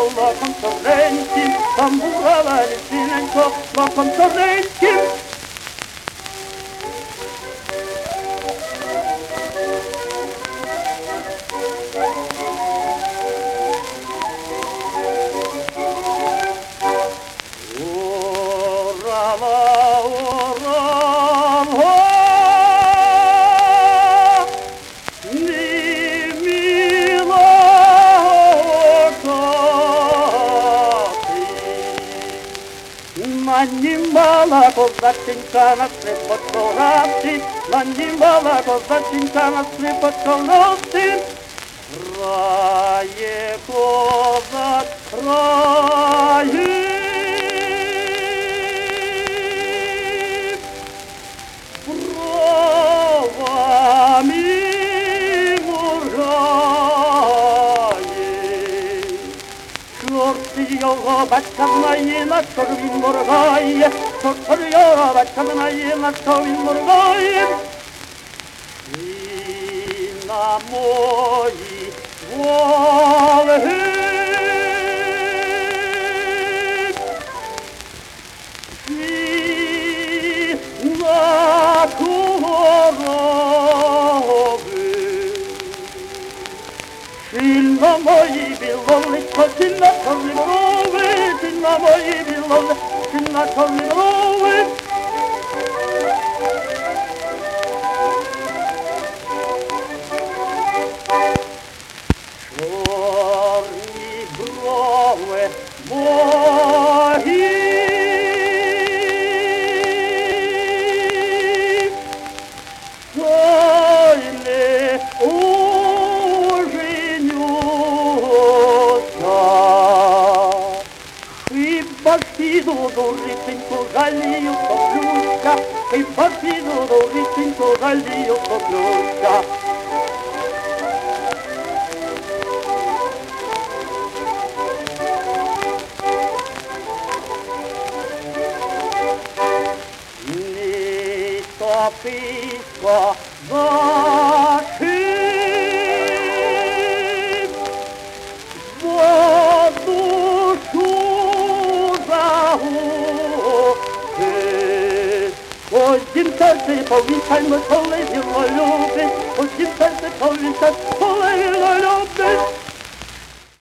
лаком чорненьким, тамбуровали синенько, лаком чорненьким. Нанімала козаченька на скрипочці, нанімала козаченька на скрипочці. Грає козак, грає. Бровами моргає. Чорт його батька знає, на що він моргає, чорт його батька знає, на що він моргає. І на мої Волги і на корови. Сильно мої білоличко, сильно чорні брови, сильно мої білоличко, сильно чорні брови. Чорні брови мої, ой не оженюся. Хіба піду до річеньку, жалію соплюшка, хіба піду до річеньку, жалію соплюшка. Тописько зашив, за душу загубив. Ходім серце, повінчаймо, коли вірно любить, ходім серце, повінчаймо, коли вірно любить.